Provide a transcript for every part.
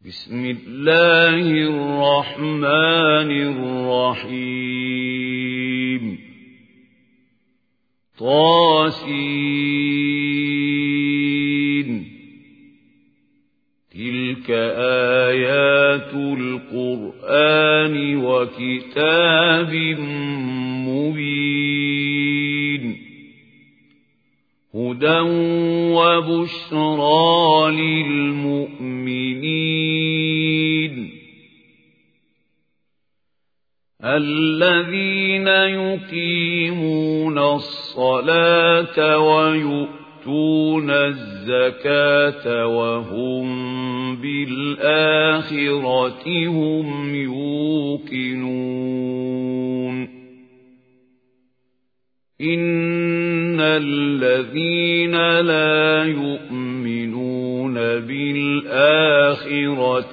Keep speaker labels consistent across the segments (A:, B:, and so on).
A: بسم الله الرحمن الرحيم طاسين تلك آيات القرآن وكتاب مبين هدى وبشرى للمؤمنين الذين يقيمون الصلاة ويؤتون الزكاة وهم بالآخرة هم يوقنون إن الذين لا يؤمنون بالآخرة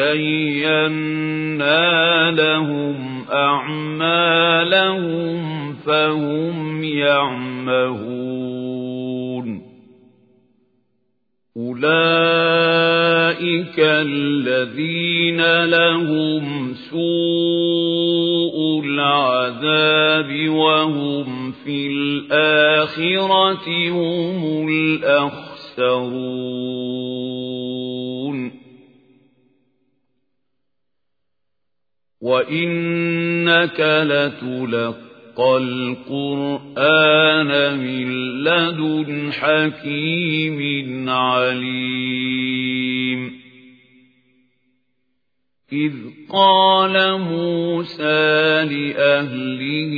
A: زينا لهم أعمالهم فهم يعمهون أولئك الذين لهم سوء العذاب وهم في الآخرة هم الأخسرون وإنك لتلقى القرآن من لدن حكيم عليم إذ قال موسى لأهله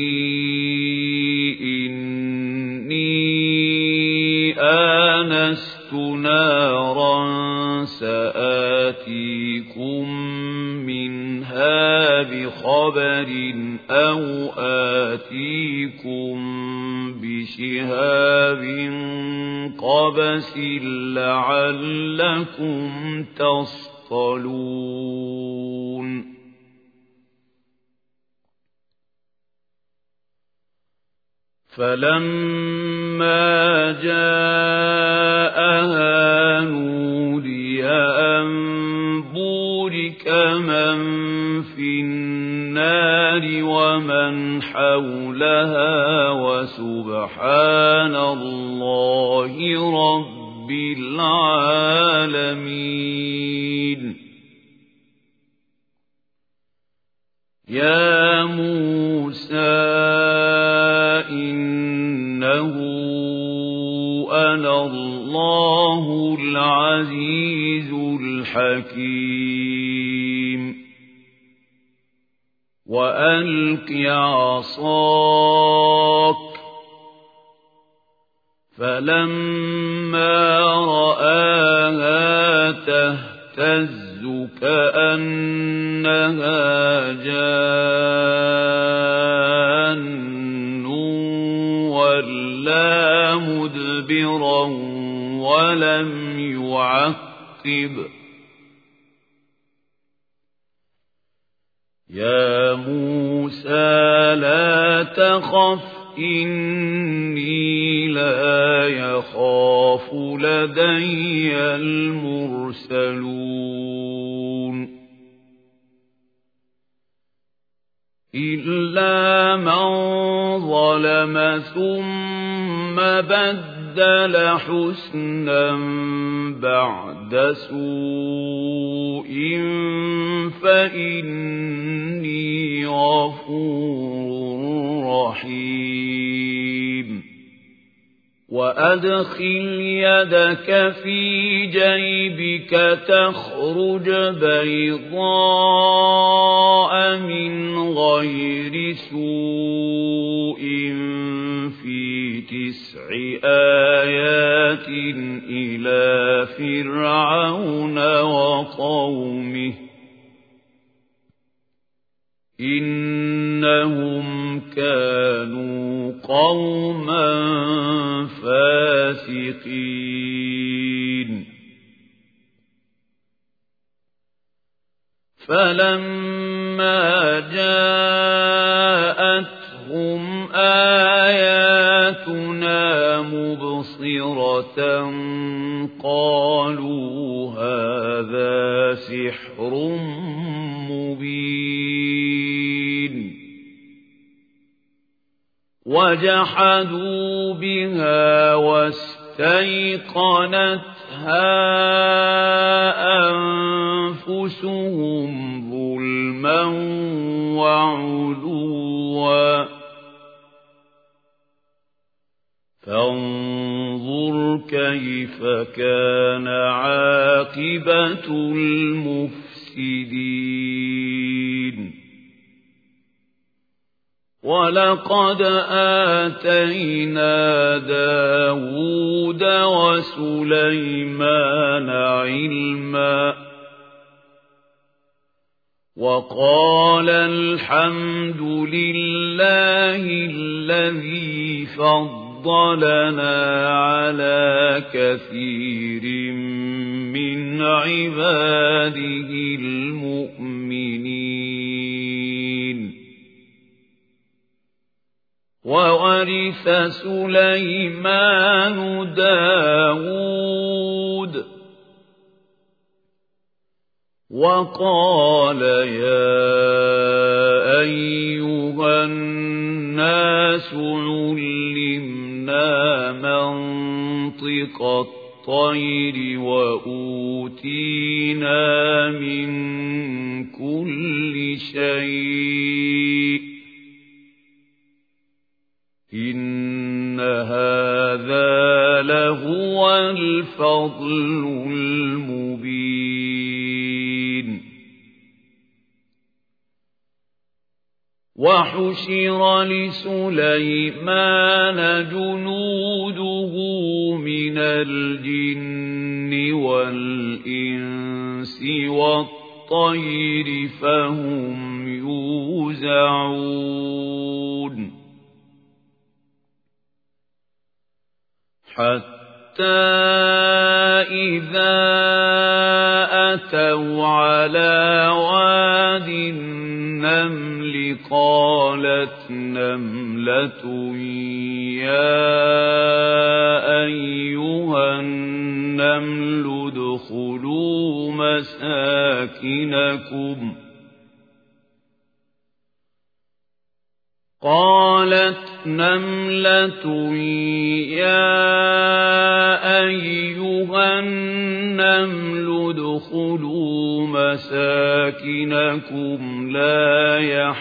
A: إني آنست نارا سآتيكم منها بخبر أو آتيكم بشهاب قبس لعلكم تصطلون فلما جاءها نودي أن بورك من في النار ومن حولها وسبحان الله رب العالمين يا موسى إنه أنا الله العزيز الحكيم وألق عصاك فلما رآها تهتز كأنها جان ولا مدبرا ولم يعقب يا موسى لا تخف إني لا يخاف لدي المرسلون إلا من ظلم ثم بدل حسنا بعد سوء فإني غفور رحيم وأدخل يدك في جيبك تخرج بيضاء من غير سوء في 9 آيات إلى فرعون وقومه إنهم كانوا قوما فاسقين فلما جاءتهم آياتنا مبصرة قالوا هذا لسحر مبين وجحدوا بها واستيقنتها أنفسهم ظلما وعلوا فانظر كيف كان عاقبة المفسدين ولقد آتينا داود وسليمان علما وقال الحمد لله الذي فضلنا على كثير من عباده المؤمنين وورث سليمان داود وقال يا أيها الناس علمنا منطق الطير وأوتينا من كل شيء إن هذا لهو الفضل المبين وحشر لسليمان جنوده من الجن والإنس والطير فهم يوزعون حتى إذا أتوا على واد النمل قالت نملة يا أيها النمل ادخلوا مساكنكم قالت نملة يا أيها النمل ادخلوا مساكنكم لا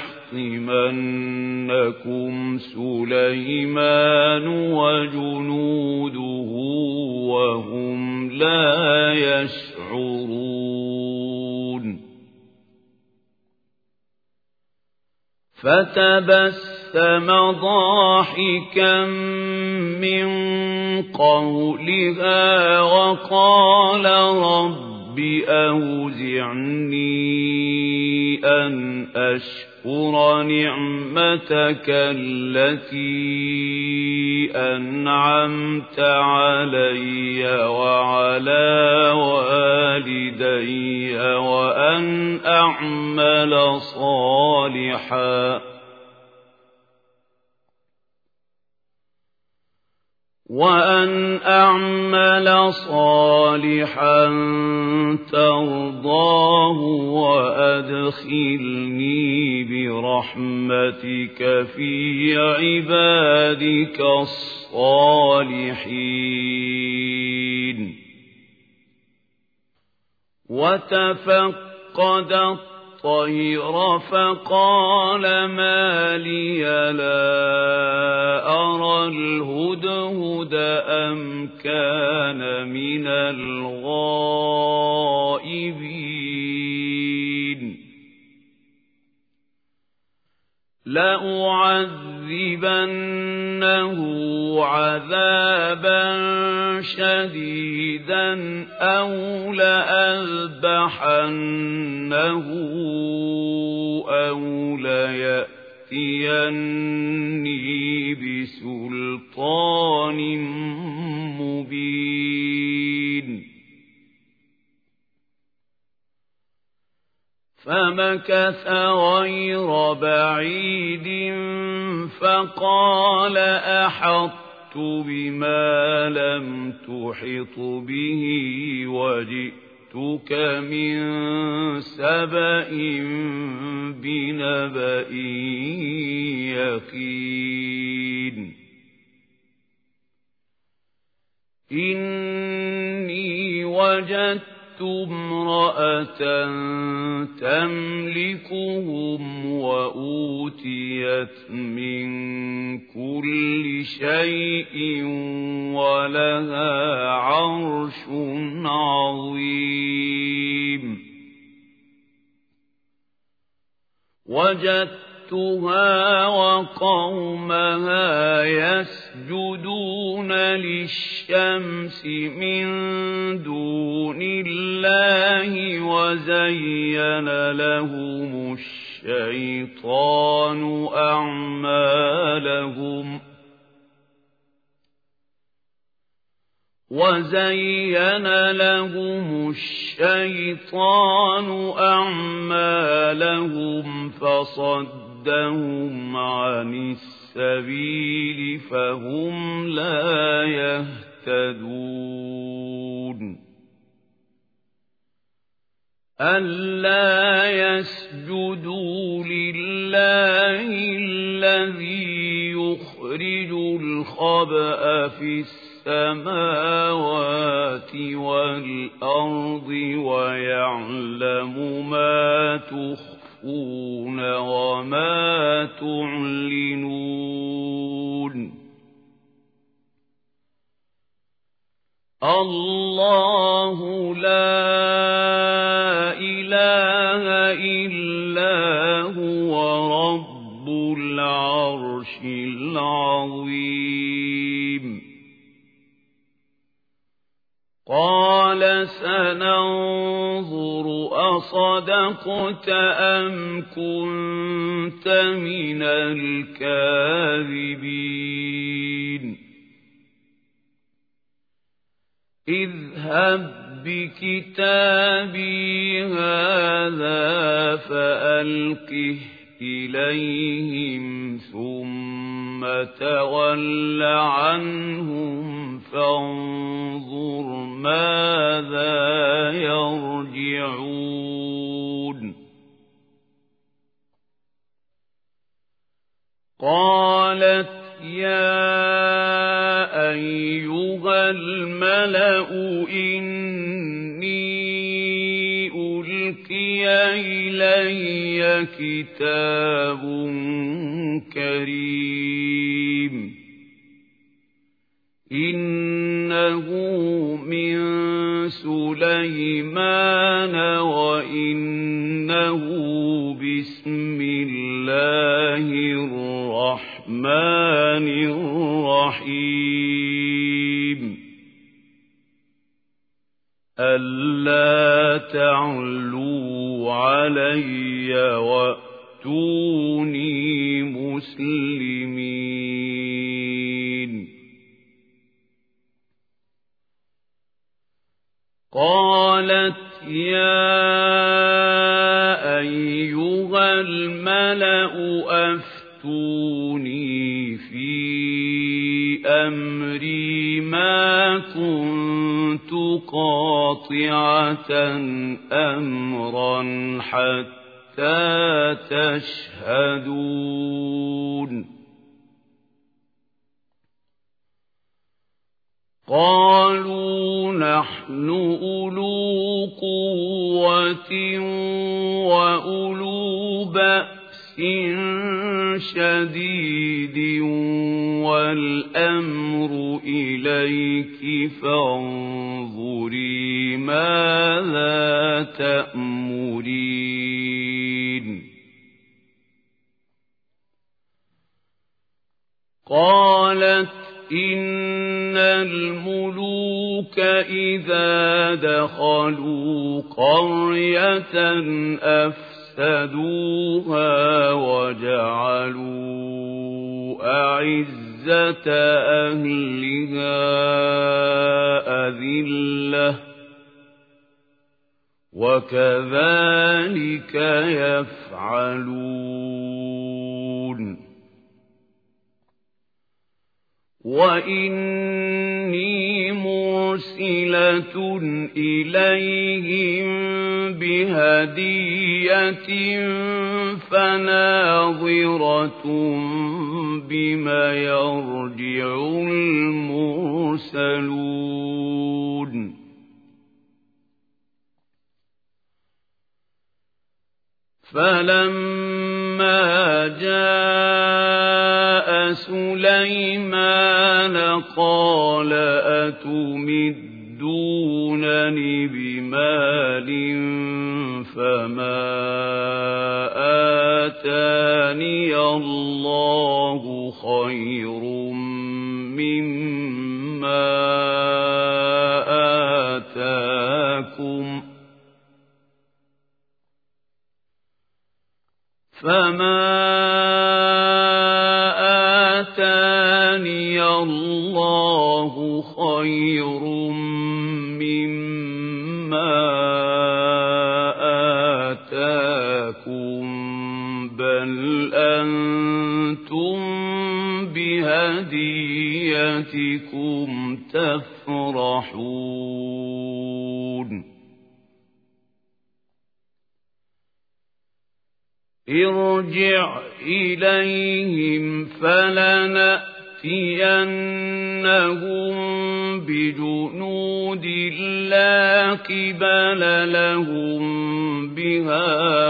A: يحطمنكم سليمان وجنوده وهم لا يشعرون فتبسم ضاحكا من قولها وقال رب أوزعني أن أشكر نعمتك التي أنعمت علي وعلى والدي وأن أعمل صالحا ترضاه وأدخلني برحمتك في عبادك الصالحين وتفقد الطير فقال ما لي لا أرى الهدهد أم كان من الغائبين لأعذبنه عذابا شديدا أو لأذبحنه أو ليأتيني بسلطان مبين فمكث غير بعيد فقال أحطت بما لم تحط به وجئتك جئتك من سبأ بنبأ يقين إني وجدت امرأة تملكهم وأوتيت من كل شيء ولها عرش عظيم وجدتها وقومها يسجدون للشمس من دون الله وزين لهم الشيطان أعمالهم فصدهم عن السبيل فهم لا يهتدون ألا يسجدوا لله الذي يخرج الخبأ في السماوات والأرض ويعلم ما تخفون وما تعلنون الله لا إله إلا هو رب العرش العظيم قال سننظر أصدقت أم كنت من الكاذبين اذهب بكتابي هذا فألقه إليهم ثم تول عنهم فانظر ماذا يرجعون قالت يا أيها الملأ إني ألقي إلي كتاب كريم إنه من سليمان وإنه بسم الله الرحمن الرحيم ألا تعلوا علي وأتوني مسلمين قالت يا أيها الملأ أفتوني في أمري ما كنت قاطعة أمرا حتى تشهدون قالوا نحن أولو قوة وأولو بأس شديد والأمر إليك فانظري ماذا تأمرين قالت إن الملوك إذا دخلوا قرية أفسدوها وجعلوا أعزة أهلها أذلة وكذلك يفعلون وإني مرسلة إليهم بهدية فناظرة بما يرجع المرسلون فلما جاء سليمان قال أتمدونني بمال فما آتاني الله خير مما آتاكم فما آتاني الله خير مما آتاكم بل أنتم بهديتكم تفرحون ارجع إليهم فلنأتينهم بجنود لا قبل لهم بها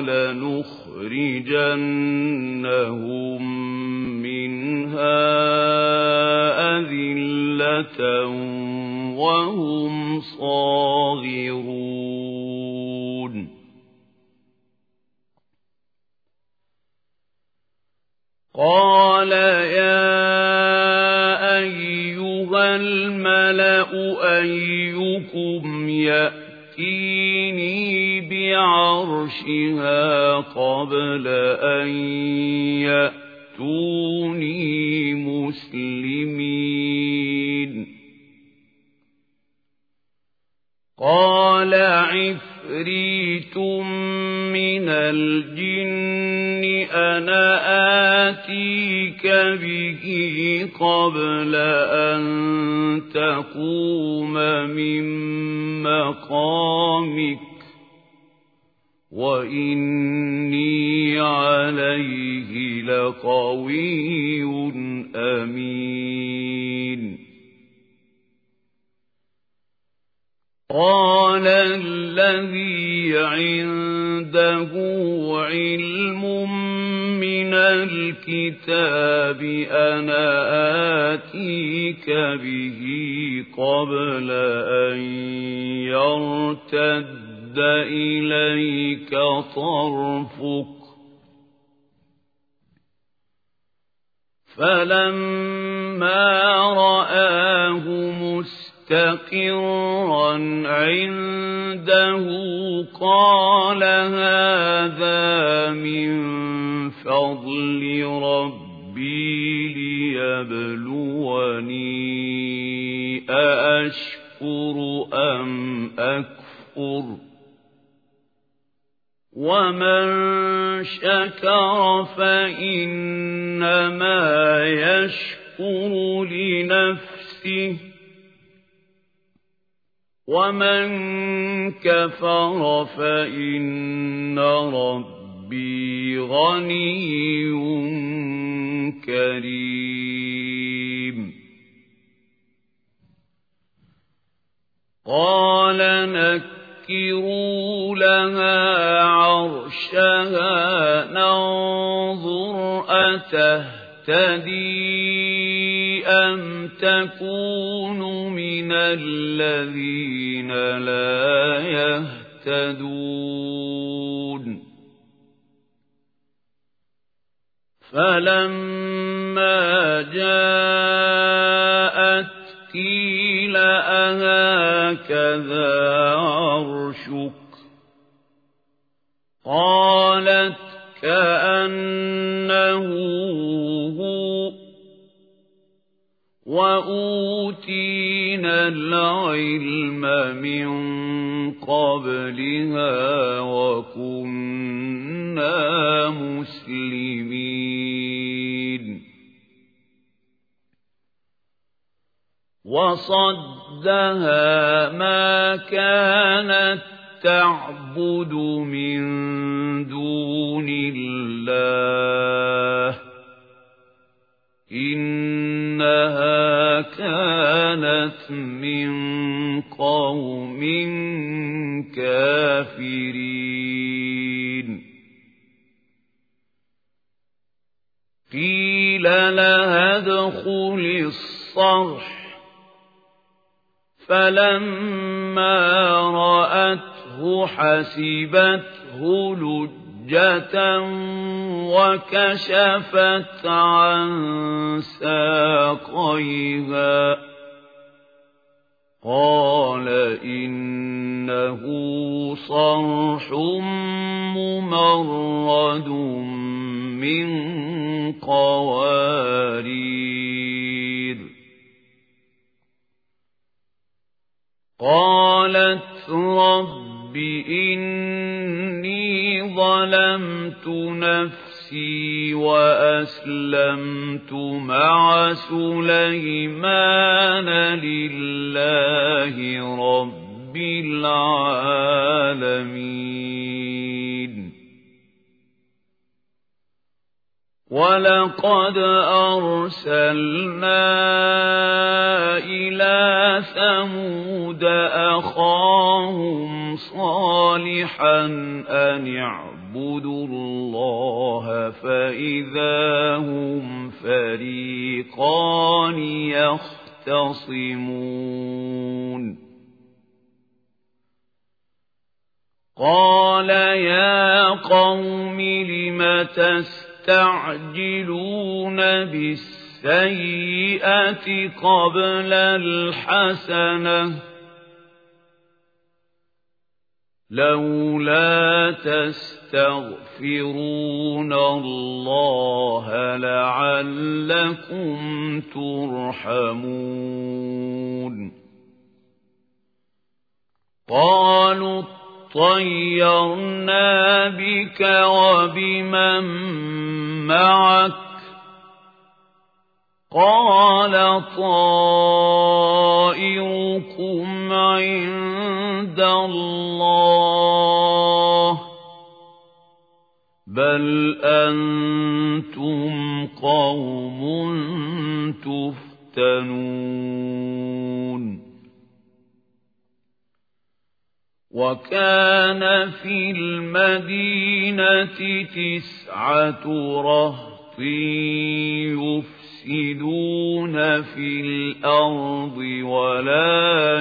A: ولنخرجنهم منها أذلة وهم صاغرون قال يا أيها الملأ أيكم يأتيني بعرشها قبل أن يأتوني مسلمين قال عفريت من الجن أنا آتيك به قبل أن تقوم من مقامك وإني عليه لقوي أمين قال الذي عنده علم من الكتاب أنا آتيك به قبل أن يرتد إليك طرفك فلما رآه مستقرا عنده قال هذا من فضل ربي ليبلوني أأشكر أم أكفر ومن شكر فإنما يشكر لنفسه ومن كفر فإن ربي غني كريم قال نكروا لها عرشها ننظر أتهتدي أم تكون من الذين لا يهتدون فلما جاءت قيل أهكذا عرشك قالت كأنه هو وأوتينا العلم من قبلها وكنا مسلمين وصدها ما كانت تعبد من دون الله إنها كانت من قوم كافرين قيل لها ادخل الصرح فلما رأته حسبته لجة وكشفت عن ساقيها قال إنه صرح ممرد من قوارير قالت رب إني ظلمت نفسي وأسلمت مع سليمان لله رب العالمين ولقد أرسلنا إلى ثمود أخاهم صالحا أن اعبدوا الله فإذا هم فريقان يختصمون قال يا قوم لم تستعجلون بالسيئة قبل الحسنة لولا تستغفرون الله لعلكم ترحمون قالوا طيرنا بك وبمن معك قال طائركم عند الله بل أنتم قوم تفتنون وكان في المدينة 9 رهط يفسدون في الأرض ولا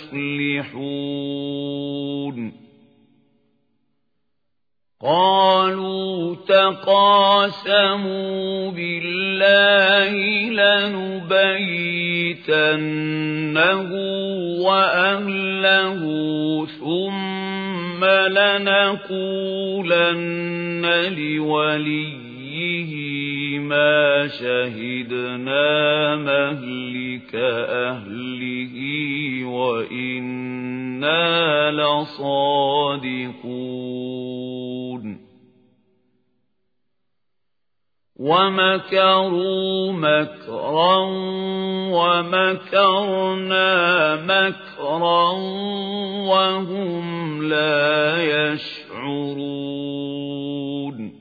A: يصلحون قالوا تقاسموا بالله لنبيتنه وأهله ثم لنقولن لوليه ما شهدنا مهلك أهله وإنا لصادقون ومكروا مكرا ومكرنا مكرا وهم لا يشعرون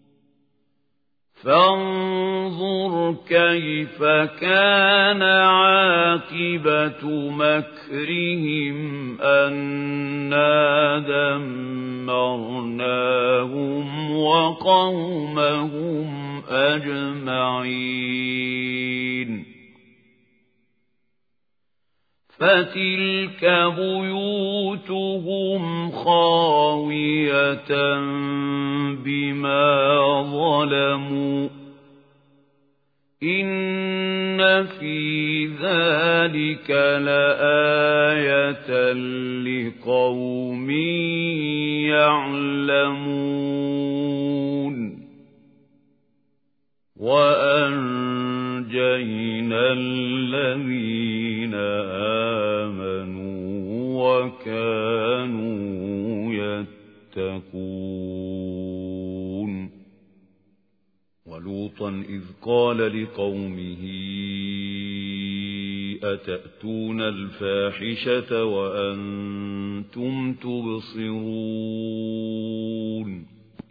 A: فانظر كيف كان عاقبة مكرهم أنا دمرناهم وقومهم أجمعين فتلك بيوتهم خاوية بما ظلموا إن في ذلك لآية لقوم يعلمون وأنجينا الذين آمنوا وكانوا يتقون ولوطا إذ قال لقومه أتأتون الفاحشة وأنتم تبصرون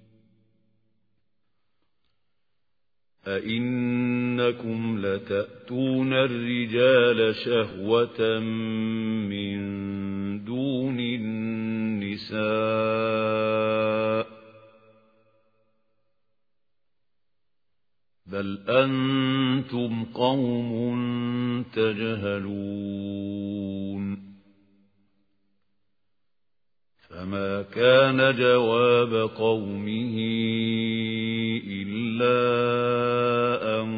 A: أئنكم لتأتون الرجال شهوة من دون النساء بل أنتم قوم تجهلون فما كان جواب قومه إلا أن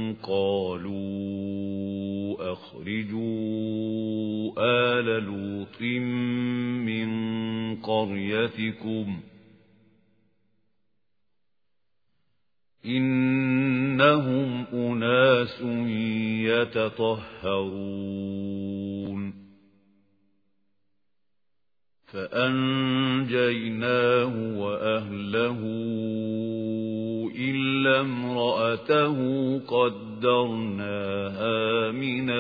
A: قالوا أخرجوا آل لوط من قريتكم إنهم أناس يتطهرون فأنجيناه وأهله إلا امرأته قدرناها من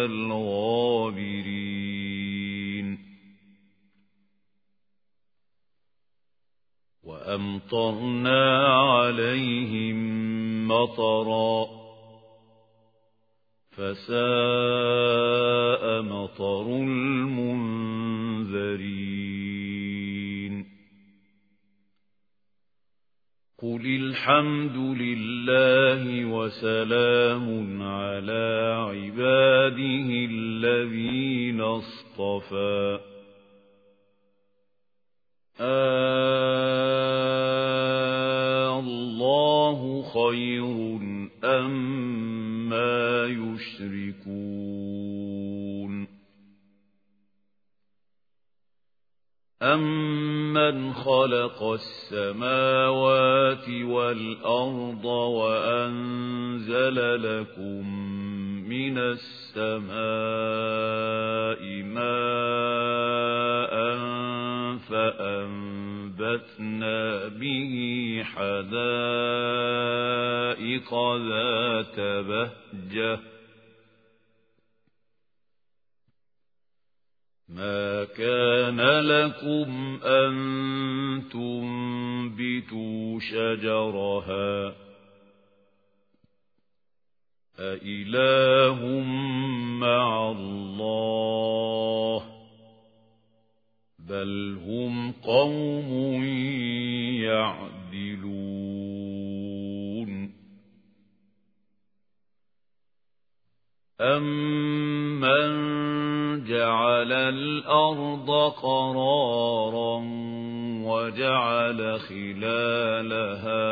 A: الغابرين وأمطرنا عليهم مطرا فساء مطر المنذرين قل الحمد لله وسلام على عباده الذين اصطفى الله خير أما يشركون أمن خلق السماوات والأرض وأنزل لكم من السماء ماء فأنبتنا به حدائق ذات بهجة ما كان لكم أن تنبتوا شجرها أإله مع الله بل هم قوم يعدلون أمن جعل الأرض قرارا وجعل خلالها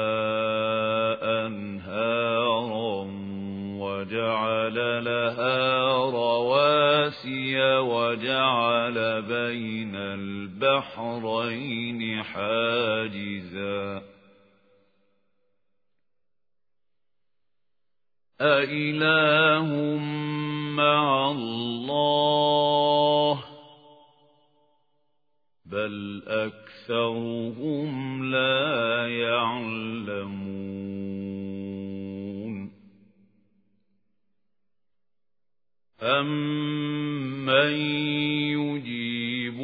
A: أنهارا وجعل لها رواسي وجعل بين البحرين حاجزا أإله مع الله بل أكثرهم لا يعلمون أمن يجيب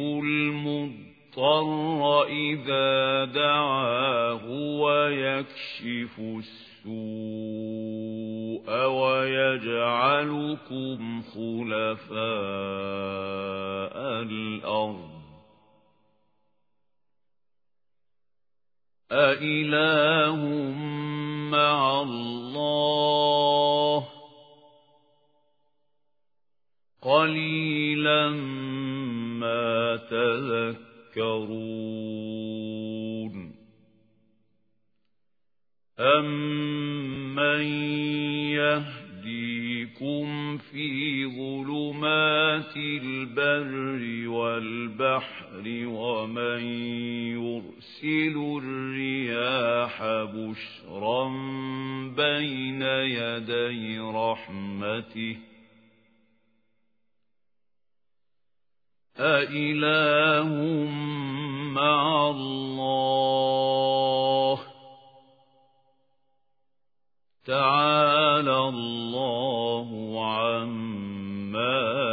A: المضطر إذا دعاه ويكشف السوء ويجعلكم خلفاء الأرض أإله مع الله قليلا ما تذكرون أمن يهديكم في ظلمات البر والبحر ومن يرسل الرياح بشرا بين يدي رحمته أإله مع الله تعالى الله عما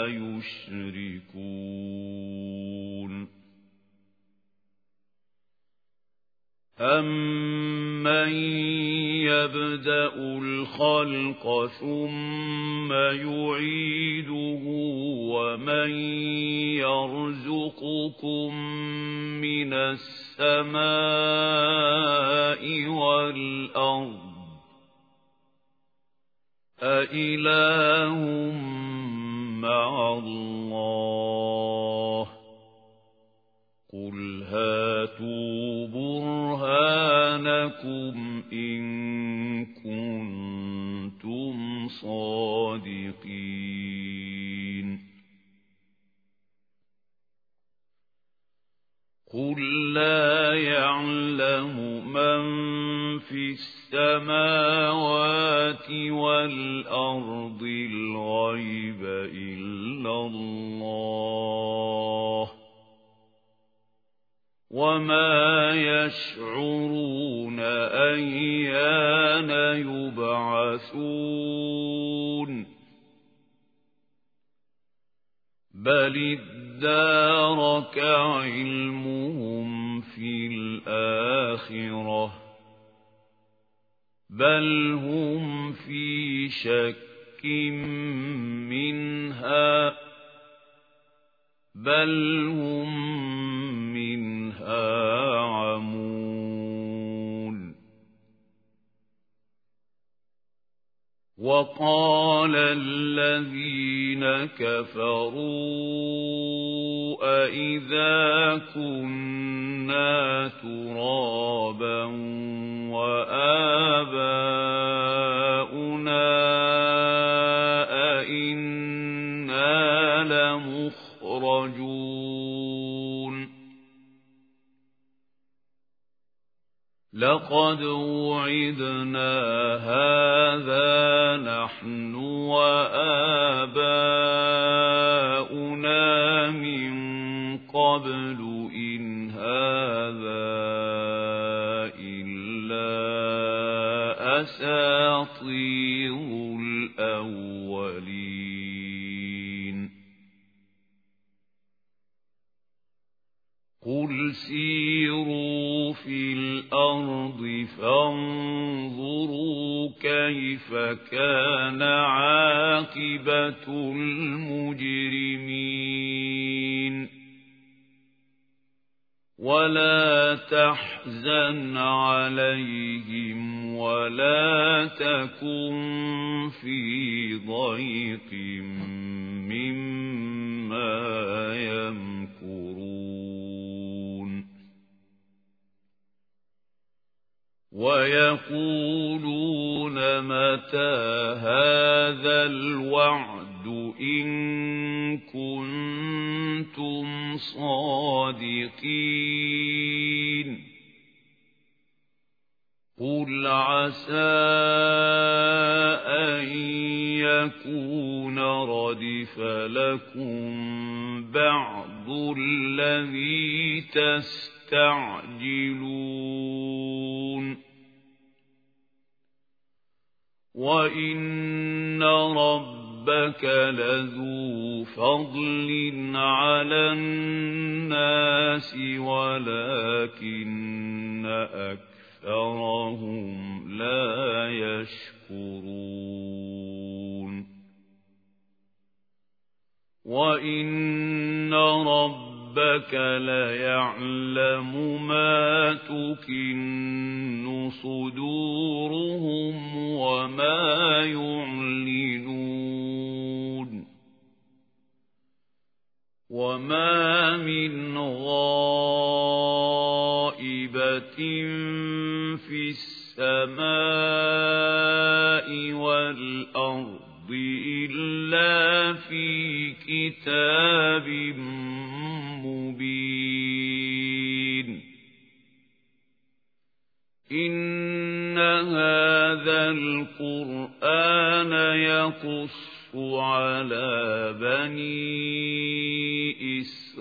A: أَمَّن يَبْدَأُ الْخَلْقَ ثُمَّ يُعِيدُهُ وَمَن يَرْزُقُكُم مِّنَ السَّمَاءِ وَالْأَرْضِ أَإِلَٰهٌ مَّعَ اللَّهِ قُلْ هَاتُوا بُرْهَانَكُمْ إِن كُنتُمْ صَادِقِينَ قُل لَّا يَعْلَمُ مَن فِي السَّمَاوَاتِ وَالْأَرْضِ الْغَيْبَ إِلَّا اللَّهُ وَمَا يَشْعُرُونَ أَيَّانَ يُبْعَثُونَ بَلِ ادَّارَكَ عِلْمُهُمْ فِي الْآخِرَةِ بَلْ هُمْ فِي شَكٍّ مِّنْهَا بَلْ هُمْ مِنْهَا عَمُونَ وَقَالَ الَّذِينَ كَفَرُوا أَإِذَا كُنَّا تُرَابًا وَآبَاؤُنَا أَإِنَّا لَمُخْرَجُونَ لَقَدْ وُعِدْنَا هَذَا نَحْنُ وَآبَاؤُنَا مِن قَبْلُ إِنْ هَذَا إِلَّا أَسَاطِيرُ الْأَوَّلِينَ قُلْ سِيرُوا فِي الْأَرْضِ فَانظُرُوا كَيْفَ كَانَ عَاقِبَةُ الْمُجْرِمِينَ وَلَا تَحْزَنْ عَلَيْهِمْ وَلَا تَكُنْ فِي ضَيْقٍ مِّمَّا يَمْكُرُونَ وَيَقُولُونَ مَتَى هَذَا الْوَعْدُ إِن كُنتُمْ صَادِقِينَ قُلْ عَسَىٰ أَن يَكُونَ رَدِفَ لَكُم بَعْضُ الَّذِي تَسْتَعْجِلُونَ وَإِنَّ رَبَّكَ لَذُو فَضْلٍ عَلَى النَّاسِ وَلَكِنَّ أَكْثَرَهُمْ لَا يَشْكُرُونَ وَإِنَّ رَبَّكَ لَيَعْلَمُ مَا تُكِنُّ صُدُورُهُمْ وَمَا يُعْلِنُونَ وَمَا مِنْ غَائِبَةٍ فِي السَّمَاءِ وَالْأَرْضِ إِلَّا فِي كِتَابٍ مُبِينٍ إِنَّ هَذَا الْقُرْآنَ يَقُصُّ عَلَى بَنِي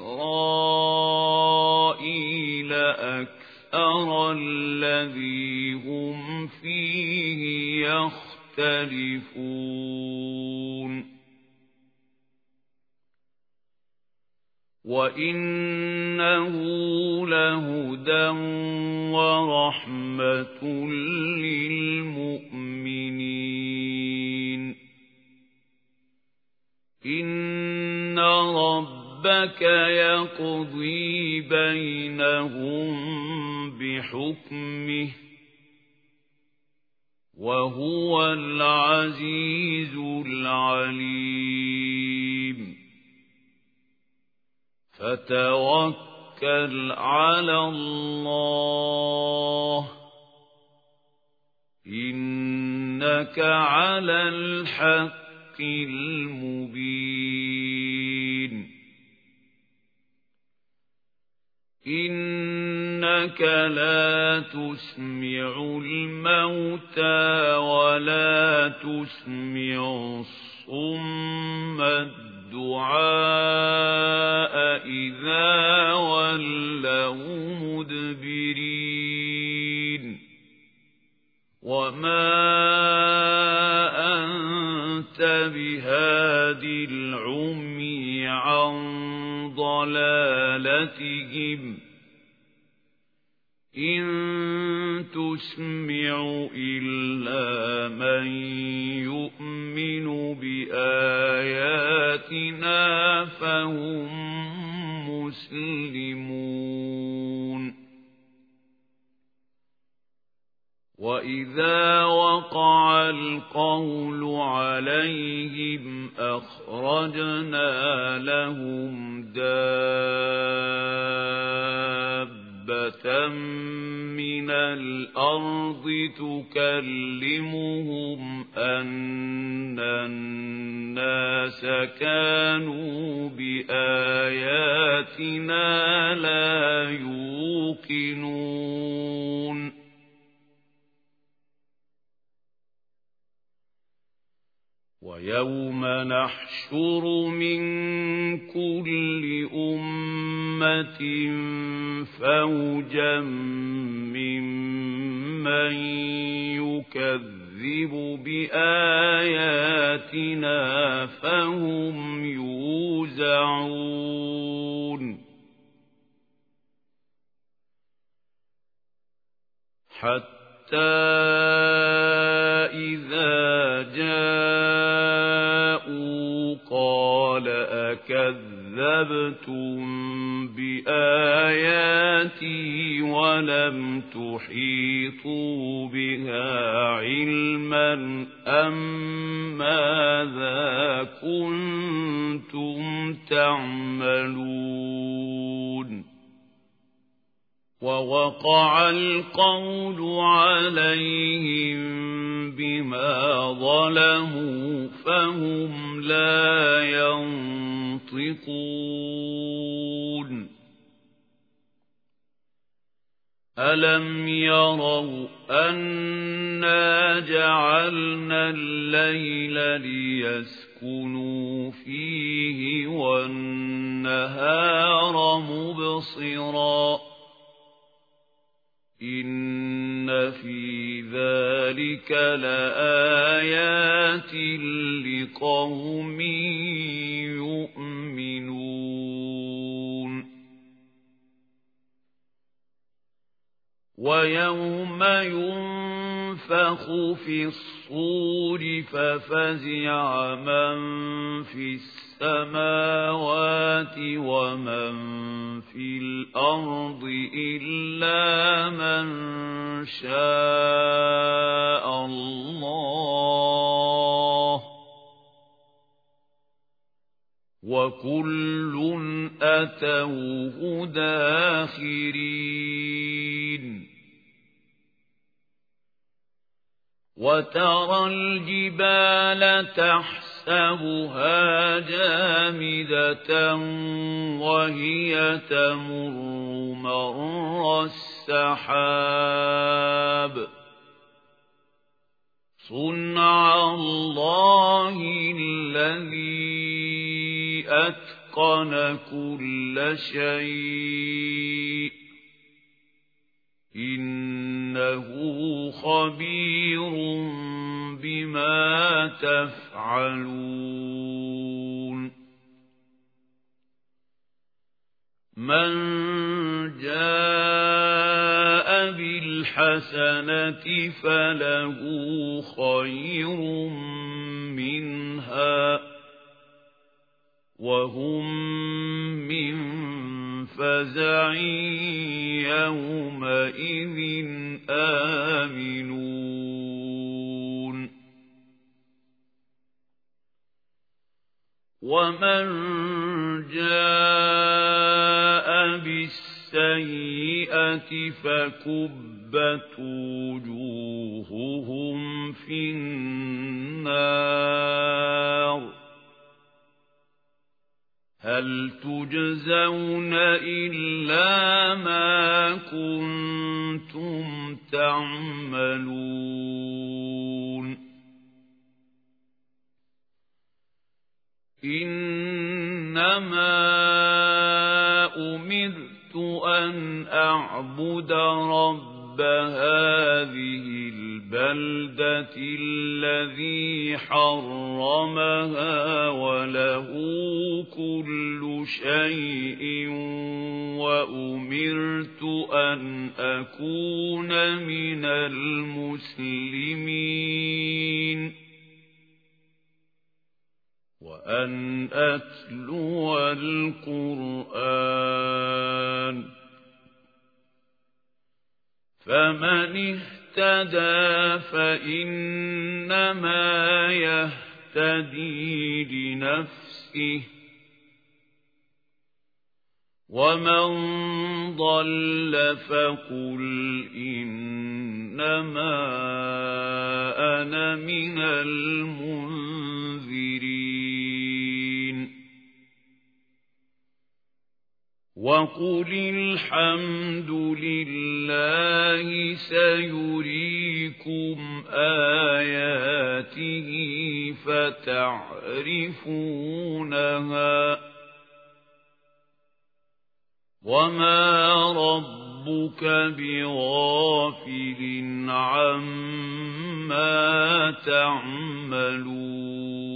A: إِسْرَائِيلَ أَكْثَرَ الَّذِي هُمْ فِيهِ يَخْتَلِفُونَ وَإِنَّهُ لَهُدًى وَرَحْمَةٌ لِّلْمُؤْمِنِينَ إِنَّ رَبَّكَ يَقْضِي بَيْنَهُم بِحُكْمِهِ وَهُوَ الْعَزِيزُ الْعَلِيمُ فَتَوَكَّلْ عَلَى اللَّهِ إِنَّكَ عَلَى الْحَقِّ الْمُبِينِ إِنَّكَ لَا تُسْمِعُ الْمَوْتَى وَلَا تُسْمِعُ الصُّمَّ الدُّعَاءَ إِذَا وَلَّوْا مُدْبِرِينَ وَمَا أَنْتَ بِهَادِ الْعُمْيِ عَنْ ضَلَالَتِهِمْ إِن تُسْمِعُ إِلَّا مَن يُؤْمِنُ بِآيَاتِنَا فَهُم مُسْلِمُونَ وَإِذَا وَقَعَ الْقَوْلُ عَلَيْهِمْ أَخْرَجْنَا لَهُمْ دَابَّةً مِنَ الْأَرْضِ تُكَلِّمُهُمْ أَنَّ النَّاسَ كَانُوا بِآيَاتِنَا لَا يُوقِنُونَ وَيَوْمَ نَحْشُرُ مِنْ كُلِّ أُمَّةٍ فَوْجًا مِّمَّن يُكَذِّبُ بِآيَاتِنَا فَهُمْ يُوزَعُونَ حَتَّى إِذَا جَاءُوا قَالَ أَكَذَّبْتُمْ بِآيَاتِي وَلَمْ تُحِيطُوا بِهَا عِلْمًا أَمْ مَاذَا كُنتُمْ تَعْمَلُونَ وَوَقَعَ الْقَوْلُ عَلَيْهِمْ بِمَا ظَلَمُوا فَهُمْ لَا يَنطِقُونَ أَلَمْ يَرَوْا أَنَّا جَعَلْنَا اللَّيْلَ لِيَسْكُنُوا فِيهِ وَالنَّهَارَ مُبْصِرًا إِنَّ فِي ذَلِكَ لَآيَاتٍ لِقَوْمٍ يُؤْمِنُونَ وَيَوْمَ يُنفَخُ فِي الصُّورِ فَفَزِعَ مَن فِي السَّمَاوَاتِ وَمَن فِي الْأَرْضِ إِلَّا مَن شَاءَ اللَّهُ وَكُلٌّ أَتَوْهُ دَاخِرِينَ وَتَرَى الْجِبَالَ تَحْسَبُهَا جَامِدَةً وَهِيَ تَمُرُّ مَرَّ السَّحَابِ صُنْعَ اللَّهِ الَّذِي أَتْقَنَ كُلَّ شَيْءٍ إِنَّهُ خَبِيرٌ بِمَا تَفْعَلُونَ ومن جاء بالحسنة فله خير منها وهم من فزع يومئذ آمنون ومن جاء بالسيئة فكبت وجوههم في النار هل تجزون إلا ما كنتم تعملون إنما أمرت أن أعبد رب هذه البلدة الذي حرمها وله كل شيء وأمرت أن أكون من المسلمين وأن أتلو القرآن فمن اهتدى فإنما يهتدي لنفسه ومن ضل فقل إنما أنا من المنذرين وقل الحمد لله سيريكم آياته فتعرفونها وما ربك بغافل عما تعملون